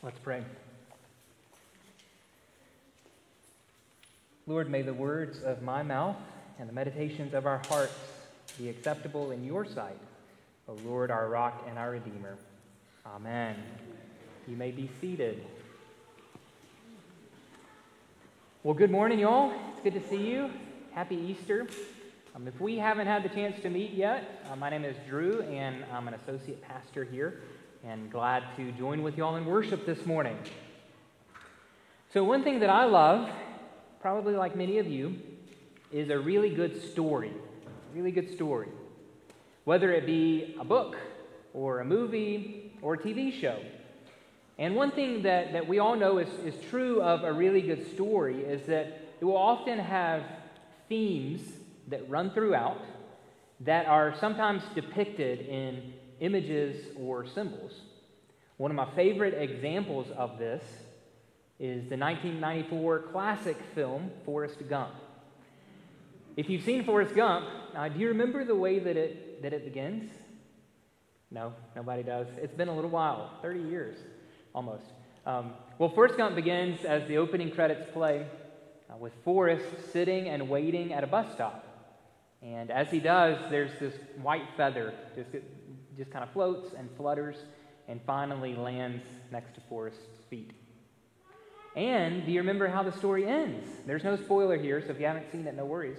Let's pray. Lord, may the words of my mouth and the meditations of our hearts be acceptable in your sight, O Lord, our rock and our Redeemer. Amen. You may be seated. Well, good morning, y'all. It's good to see you. Happy Easter. If we haven't had the chance to meet yet, my name is Drew, and I'm an associate pastor here, and glad to join with y'all in worship this morning. So one thing that I love, probably like many of you, is a really good story. Really good story. Whether it be a book, or a movie, or a TV show. And one thing that we all know is true of a really good story is that it will often have themes that run throughout that are sometimes depicted in images or symbols. One of my favorite examples of this is the 1994 classic film, Forrest Gump. If you've seen Forrest Gump, do you remember the way that it begins? No, nobody does. It's been a little while, 30 years almost. Well, Forrest Gump begins as the opening credits play with Forrest sitting and waiting at a bus stop. And as he does, there's this white feather just kind of floats and flutters and finally lands next to Forrest's feet. And do you remember how the story ends? There's no spoiler here, so if you haven't seen it, no worries.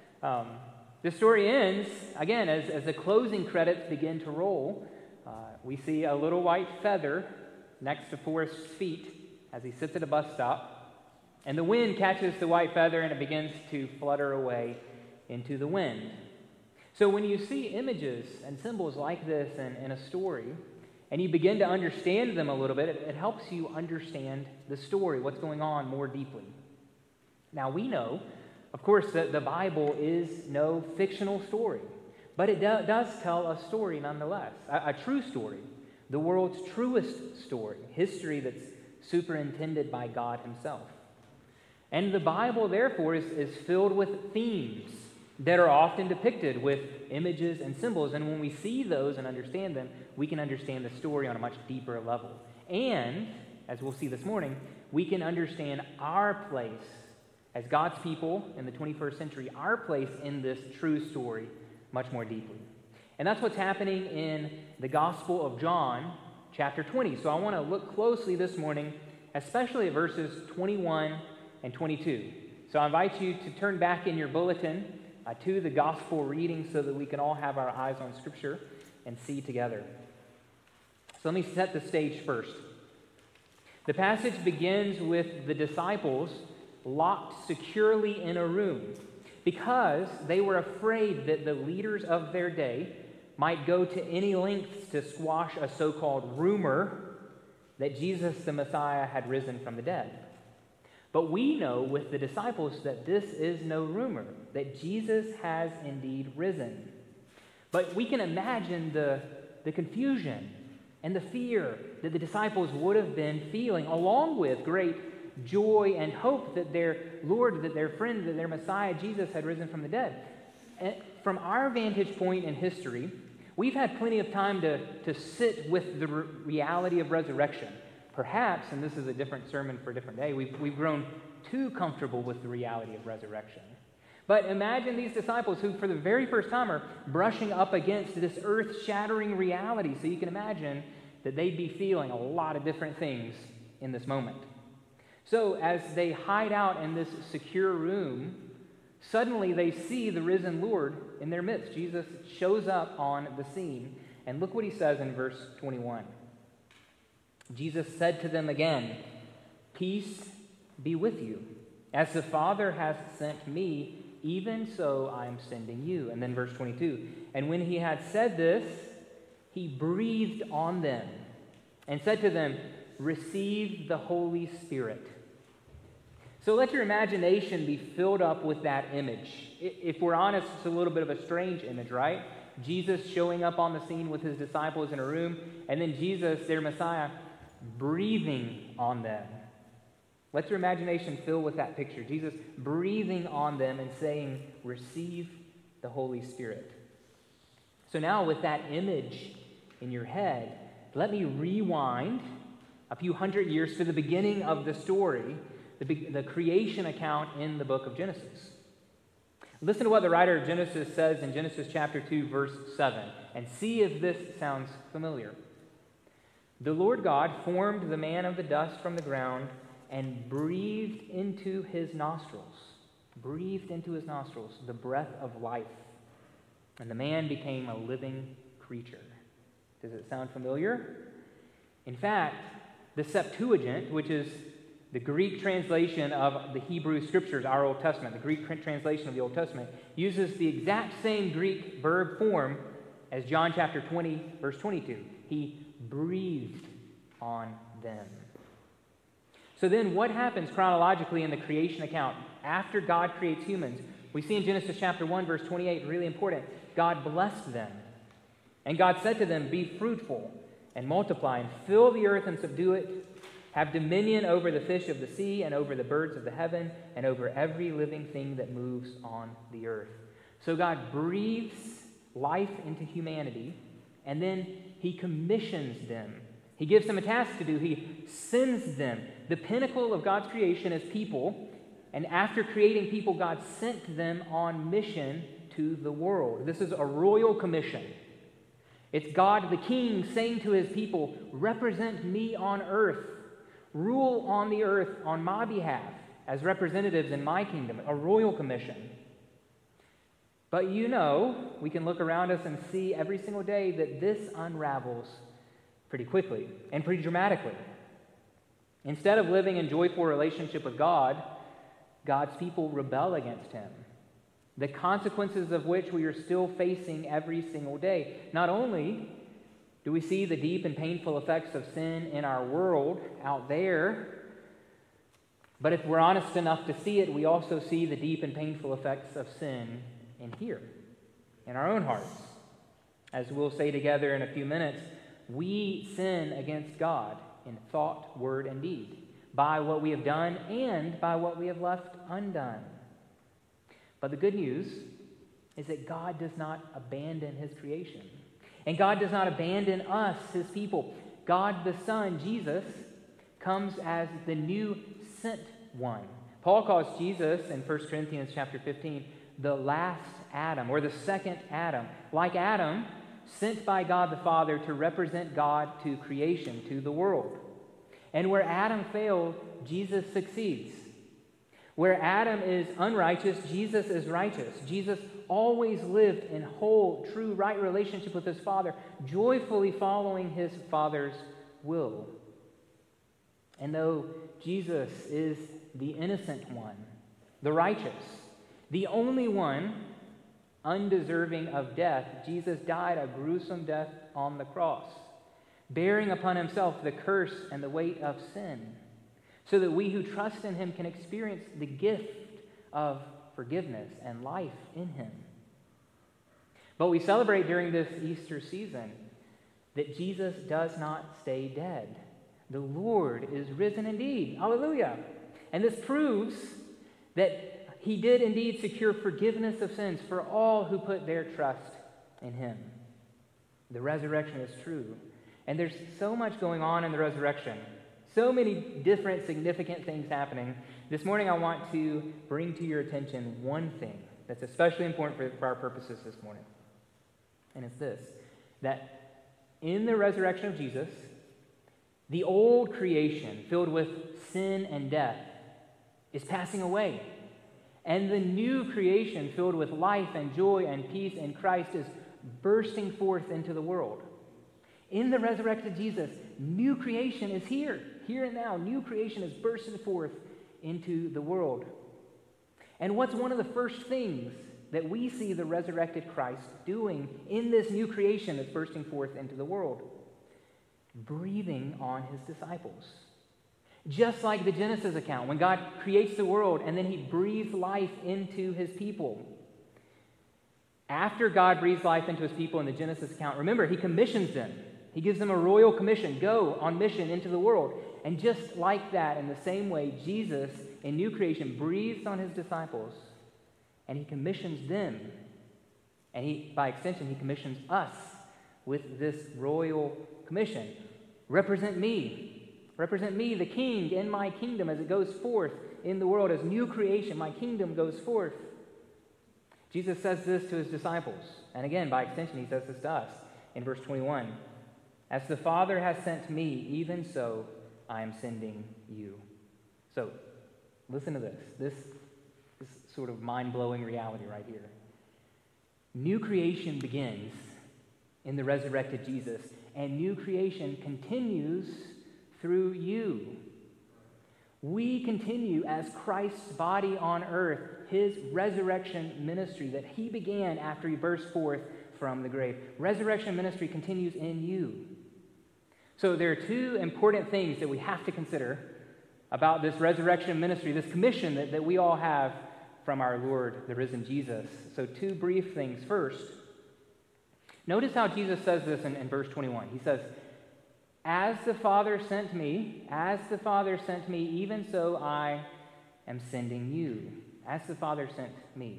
The story ends, again, as the closing credits begin to roll, we see a little white feather next to Forrest's feet as he sits at a bus stop, and the wind catches the white feather and it begins to flutter away into the wind. So when you see images and symbols like this in a story, and you begin to understand them a little bit, it helps you understand the story, what's going on more deeply. Now we know, of course, that the Bible is no fictional story, but it does tell a story nonetheless, a true story, the world's truest story, history that's superintended by God himself. And the Bible, therefore, is filled with themes that are often depicted with images and symbols. And when we see those and understand them, we can understand the story on a much deeper level. And, as we'll see this morning, we can understand our place as God's people in the 21st century, our place in this true story much more deeply. And that's what's happening in the Gospel of John, chapter 20. So I want to look closely this morning, especially at verses 21 and 22. So I invite you to turn back in your bulletin to the gospel reading so that we can all have our eyes on Scripture and see together. So let me set the stage first. The passage begins with the disciples locked securely in a room because they were afraid that the leaders of their day might go to any lengths to squash a so-called rumor that Jesus the Messiah had risen from the dead. But we know with the disciples that this is no rumor, that Jesus has indeed risen. But we can imagine the confusion and the fear that the disciples would have been feeling, along with great joy and hope that their Lord, that their friend, that their Messiah, Jesus, had risen from the dead. And from our vantage point in history, we've had plenty of time to sit with the reality of resurrection. Perhaps, and this is a different sermon for a different day, we've grown too comfortable with the reality of resurrection. But imagine these disciples who, for the very first time, are brushing up against this earth-shattering reality. So you can imagine that they'd be feeling a lot of different things in this moment. So as they hide out in this secure room, suddenly they see the risen Lord in their midst. Jesus shows up on the scene. And look what he says in verse 21. Jesus said to them again, "Peace be with you. As the Father has sent me, even so I am sending you." And then verse 22. And when he had said this, he breathed on them and said to them, "Receive the Holy Spirit." So let your imagination be filled up with that image. If we're honest, it's a little bit of a strange image, right? Jesus showing up on the scene with his disciples in a room, and then Jesus, their Messiah, breathing on them. Let your imagination fill with that picture. Jesus breathing on them and saying, "Receive the Holy Spirit." So now with that image in your head, let me rewind a few hundred years to the beginning of the story, the creation account in the book of Genesis. Listen to what the writer of Genesis says in Genesis chapter 2, verse 7, and see if this sounds familiar. The Lord God formed the man of the dust from the ground and breathed into his nostrils the breath of life. And the man became a living creature. Does it sound familiar? In fact, the Septuagint, which is the Greek translation of the Hebrew Scriptures, our Old Testament, the Greek translation of the Old Testament, uses the exact same Greek verb form as John chapter 20, verse 22. He breathed on them. So then what happens chronologically in the creation account? After God creates humans, we see in Genesis chapter 1, verse 28, really important, God blessed them. And God said to them, "Be fruitful and multiply and fill the earth and subdue it. Have dominion over the fish of the sea and over the birds of the heaven and over every living thing that moves on the earth." So God breathes life into humanity, and then he commissions them. He gives them a task to do. He sends them. The pinnacle of God's creation is people, and after creating people, God sent them on mission to the world. This is a royal commission. It's God the King saying to his people, "Represent me on earth. Rule on the earth on my behalf as representatives in my kingdom," a royal commission. But we can look around us and see every single day that this unravels pretty quickly and pretty dramatically. Instead of living in joyful relationship with God, God's people rebel against him, the consequences of which we are still facing every single day. Not only do we see the deep and painful effects of sin in our world out there, but if we're honest enough to see it, we also see the deep and painful effects of sin in here, in our own hearts. As we'll say together in a few minutes, we sin against God in thought, word, and deed, by what we have done and by what we have left undone. But the good news is that God does not abandon his creation. And God does not abandon us, his people. God the Son, Jesus, comes as the new sent one. Paul calls Jesus in 1 Corinthians chapter 15 the last Adam, or the second Adam. Like Adam, sent by God the Father to represent God to creation, to the world. And where Adam failed, Jesus succeeds. Where Adam is unrighteous, Jesus is righteous. Jesus always lived in whole, true, right relationship with his Father, joyfully following his Father's will. And though Jesus is the innocent one, the righteous, the only one undeserving of death, Jesus died a gruesome death on the cross, bearing upon himself the curse and the weight of sin, so that we who trust in him can experience the gift of forgiveness and life in him. But we celebrate during this Easter season that Jesus does not stay dead. The Lord is risen indeed. Hallelujah. And this proves that he did indeed secure forgiveness of sins for all who put their trust in him. The resurrection is true. And there's so much going on in the resurrection. So many different significant things happening. This morning I want to bring to your attention one thing that's especially important for our purposes this morning. And it's this, that in the resurrection of Jesus, the old creation filled with sin and death is passing away. And the new creation filled with life and joy and peace in Christ is bursting forth into the world. In the resurrected Jesus, new creation is here and now. New creation is bursting forth into the world. And what's one of the first things that we see the resurrected Christ doing in this new creation that's bursting forth into the world? Breathing on his disciples. Just like the Genesis account, when God creates the world and then he breathes life into his people. After God breathes life into his people in the Genesis account, remember, he commissions them. He gives them a royal commission. Go on mission into the world. And just like that, in the same way, Jesus, in new creation, breathes on his disciples and he commissions them. And by extension, he commissions us with this royal commission. Represent me. Represent me, the king, in my kingdom as it goes forth in the world as new creation. My kingdom goes forth. Jesus says this to his disciples. And again, by extension, he says this to us in verse 21. As the Father has sent me, even so I am sending you. So, listen to this. This is sort of mind-blowing reality right here. New creation begins in the resurrected Jesus, and new creation continues through you. We continue as Christ's body on earth, his resurrection ministry that he began after he burst forth from the grave. Resurrection ministry continues in you. So there are two important things that we have to consider about this resurrection ministry, this commission that we all have from our Lord, the risen Jesus. So two brief things. First, notice how Jesus says this in verse 21. He says, as the Father sent me, even so I am sending you. As the Father sent me.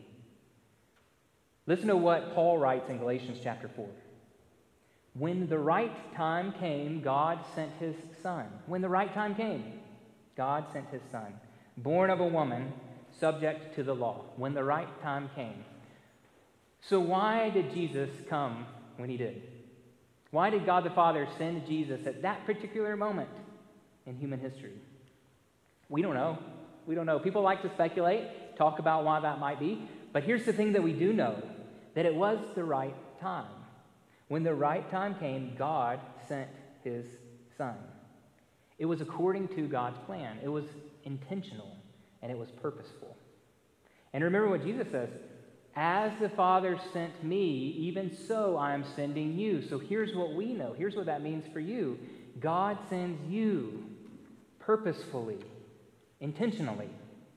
Listen to what Paul writes in Galatians chapter 4. When the right time came, God sent his Son. When the right time came, God sent his Son, born of a woman, subject to the law. When the right time came. So why did Jesus come when he did? Why did God the Father send Jesus at that particular moment in human history? We don't know. We don't know. People like to speculate, talk about why that might be. But here's the thing that we do know, that it was the right time. When the right time came, God sent his Son. It was according to God's plan. It was intentional, and it was purposeful. And remember what Jesus says, as the Father sent me, even so I am sending you. So here's what we know. Here's what that means for you. God sends you purposefully, intentionally.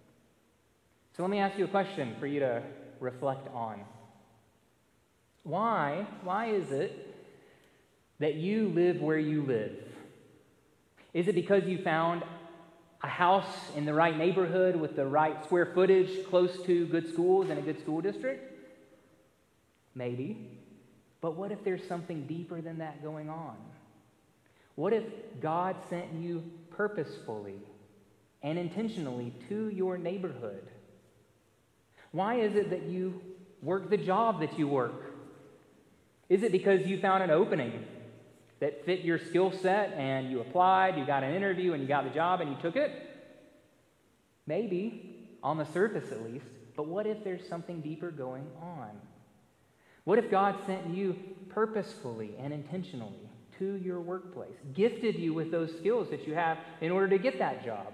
So let me ask you a question for you to reflect on. Why is it that you live where you live? Is it because you found a house in the right neighborhood with the right square footage close to good schools and a good school district? Maybe. But what if there's something deeper than that going on? What if God sent you purposefully and intentionally to your neighborhood? Why is it that you work the job that you work? Is it because you found an opening that fit your skill set and you applied, you got an interview, and you got the job and you took it? Maybe, on the surface at least. But what if there's something deeper going on? What if God sent you purposefully and intentionally to your workplace, gifted you with those skills that you have in order to get that job?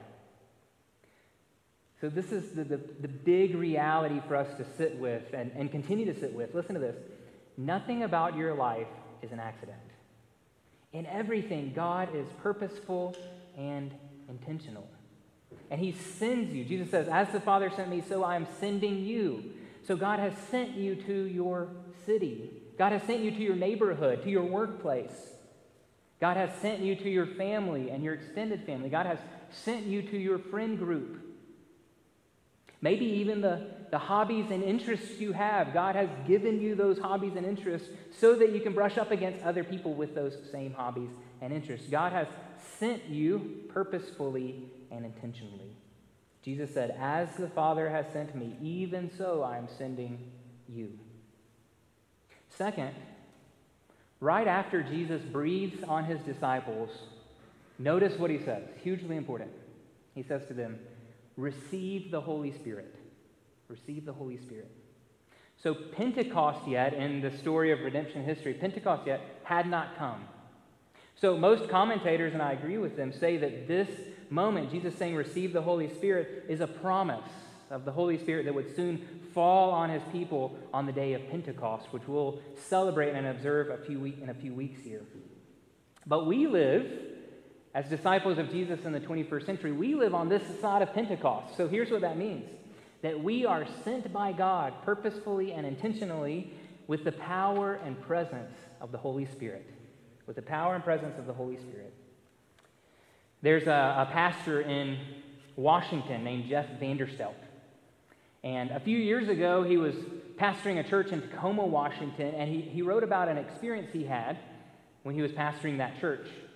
So this is the big reality for us to sit with and continue to sit with. Listen to this. Nothing about your life is an accident. In everything, God is purposeful and intentional. And he sends you. Jesus says, as the Father sent me, so I am sending you. So God has sent you to your city. God has sent you to your neighborhood, to your workplace. God has sent you to your family and your extended family. God has sent you to your friend group. Maybe even the hobbies and interests you have. God has given you those hobbies and interests so that you can brush up against other people with those same hobbies and interests. God has sent you purposefully and intentionally. Jesus said, as the Father has sent me, even so I am sending you. Second, right after Jesus breathes on his disciples, notice what he says. Hugely important. He says to them, receive the Holy Spirit. Receive the Holy Spirit. So Pentecost yet, in the story of redemption history, Pentecost yet had not come. So most commentators, and I agree with them, say that this moment, Jesus saying receive the Holy Spirit, is a promise of the Holy Spirit that would soon fall on his people on the day of Pentecost, which we'll celebrate and observe in a few weeks here. But we live, as disciples of Jesus in the 21st century, we live on this side of Pentecost. So here's what that means. That we are sent by God purposefully and intentionally with the power and presence of the Holy Spirit. With the power and presence of the Holy Spirit. There's a pastor in Washington named Jeff Vanderstelt. And a few years ago, he was pastoring a church in Tacoma, Washington, and he wrote about an experience he had when he was pastoring that church.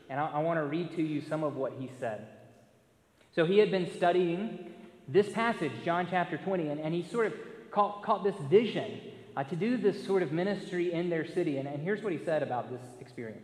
And I want to read to you some of what he said. So he had been studying this passage, John chapter 20, and he sort of caught this vision to do this sort of ministry in their city. And here's what he said about this experience.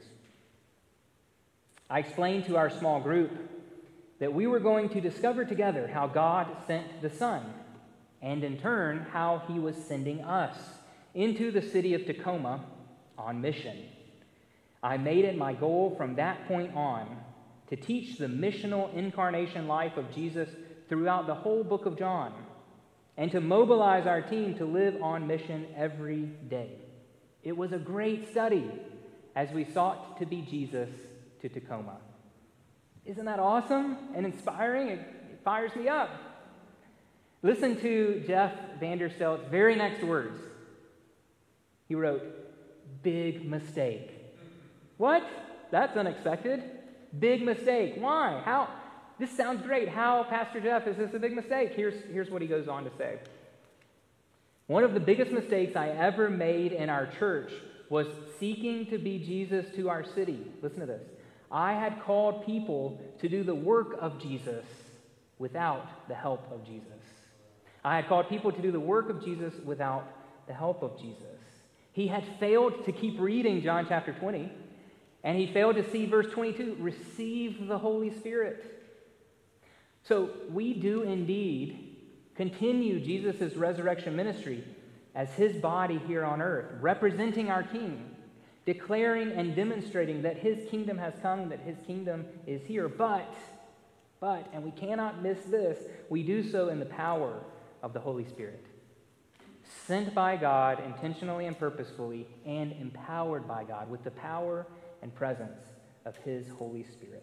I explained to our small group that we were going to discover together how God sent the Son, and in turn, how he was sending us into the city of Tacoma on mission. I made it my goal from that point on to teach the missional incarnation life of Jesus throughout the whole book of John, and to mobilize our team to live on mission every day. It was a great study as we sought to be Jesus to Tacoma. Isn't that awesome and inspiring? It fires me up. Listen to Jeff Vanderstelt's very next words. He wrote, "Big mistake." What? That's unexpected. Big mistake. Why? How? This sounds great. How, Pastor Jeff, is this a big mistake? Here's what he goes on to say. One of the biggest mistakes I ever made in our church was seeking to be Jesus to our city. Listen to this. I had called people to do the work of Jesus without the help of Jesus. I had called people to do the work of Jesus without the help of Jesus. He had failed to keep reading John chapter 20, and he failed to see verse 22, receive the Holy Spirit. So we do indeed continue Jesus' resurrection ministry as his body here on earth, representing our King, declaring and demonstrating that his kingdom has come, that his kingdom is here. But, and we cannot miss this, we do so in the power of the Holy Spirit. Sent by God intentionally and purposefully, and empowered by God with the power and presence of his Holy Spirit.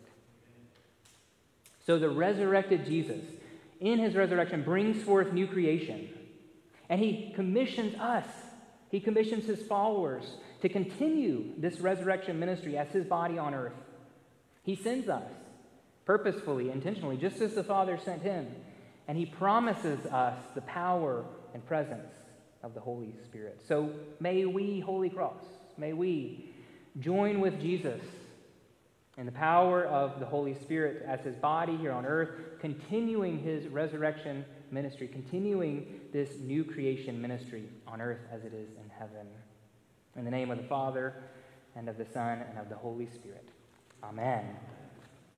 So the resurrected Jesus, in his resurrection, brings forth new creation. And he commissions us, he commissions his followers to continue this resurrection ministry as his body on earth. He sends us purposefully, intentionally, just as the Father sent him. And he promises us the power and presence of the Holy Spirit. So may we, Holy Cross, may we join with Jesus in the power of the Holy Spirit as his body here on earth, continuing his resurrection ministry, continuing this new creation ministry on earth as it is in heaven. In the name of the Father, and of the Son, and of the Holy Spirit. Amen.